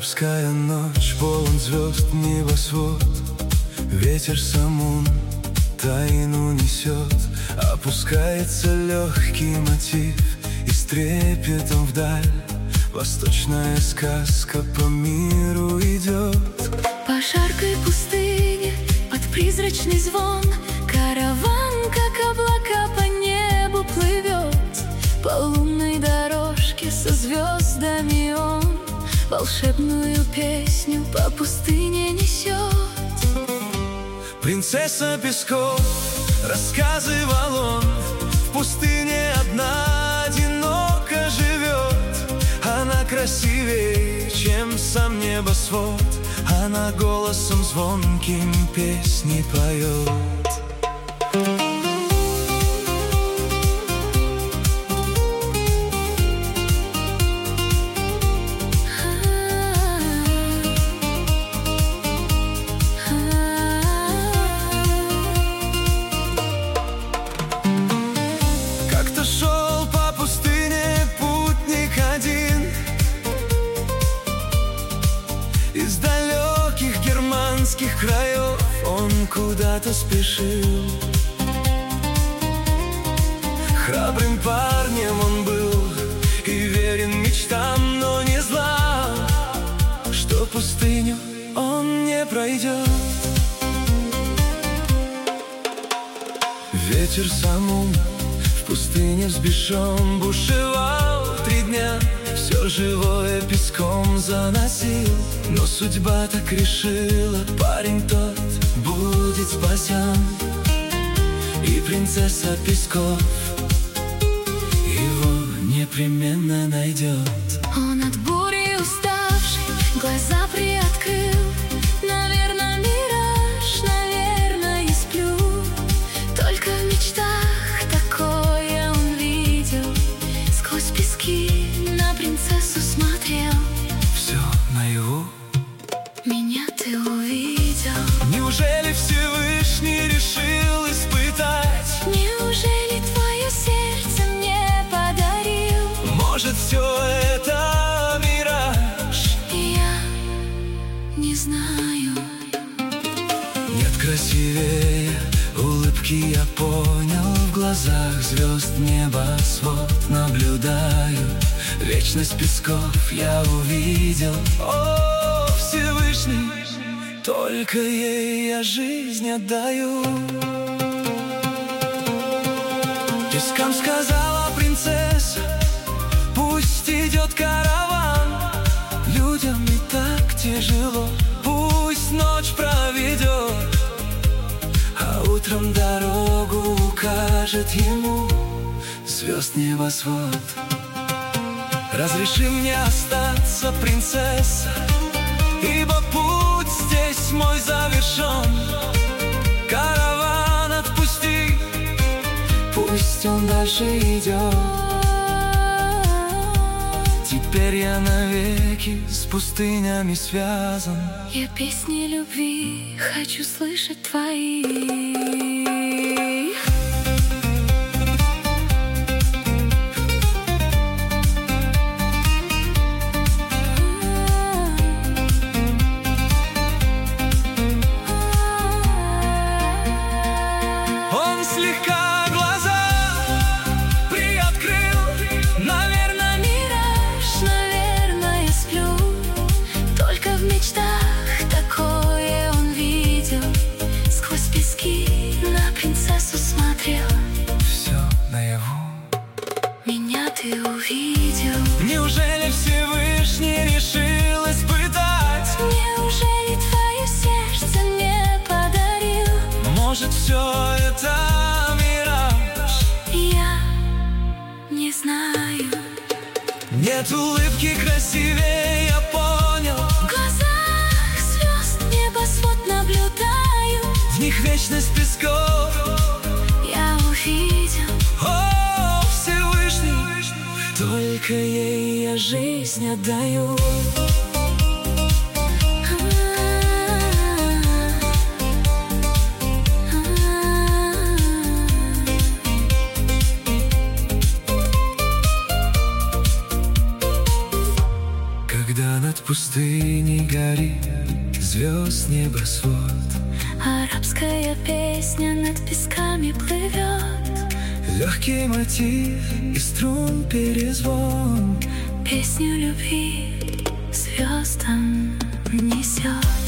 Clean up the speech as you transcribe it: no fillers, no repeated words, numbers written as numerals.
Арабская ночь, полон звезд небосвод. Ветер самун тайну несет. Опускается легкий мотив, и с трепетом вдаль восточная сказка по миру идет. По жаркой пустыне, под призрачный звон, караван, как облака, по небу плывет. По лунной дорожке со звездами он волшебную песню по пустыне несет. Принцесса песков рассказывал он, в пустыне одна одиноко живет. Она красивее, чем сам небосвод, она голосом звонким песни поет. Из далеких германских краев он куда-то спешил. Храбрым парнем он был и верен мечтам, но не знал, что пустыню он не пройдет. Ветер самум в пустыне взбешен бушевал 3 дня. Все живое песком заносил, но судьба так решила, парень тот будет спасен. И принцесса песков его непременно найдет. Он от бури уставший глаза приоткрыл. Наверное, мираж, наверное, я сплю. Только в мечтах такое он видел. Сквозь пески на принцессу смотрел. Все наяву меня ты увидел. Неужели Всевышний решил испытать? Неужели твое сердце мне подарил? Может, все это мираж? Я не знаю. Нет красивее улыбки, я понял. В глазах звезд небосвод наблюдаю. Вечность песков я увидел. О, Всевышний, только ей я жизнь отдаю. Пескам сказала принцесса, пусть идет караван. Людям и так тяжело, пусть ночь проведет, а утром дорогу укажет ему звезд небосвод. Разреши мне остаться, принцесса, ибо путь здесь мой завершен. Караван отпусти, пусть он дальше идет. Теперь я навеки с пустынями связан. Я песни любви хочу слышать твои. Слегка глаза приоткрыл. Наверное, мираж, наверное, я сплю. Только в мечтах такое он видел. Сквозь пески на принцессу смотрел. Все наяву меня ты увидел. Неужели Всевышний решил испытать? Неужели твое сердце мне подарил? Может, все это нет улыбки красивее, я понял. В глазах звезд небосвод наблюдаю. В них вечность песков я увидел. О, Всевышний, только ей я жизнь отдаю. Когда над пустыне горит звезд небосвод. Арабская песня над песками плывет. Легкий мотив и струн перезвон Песню любви звездам несет.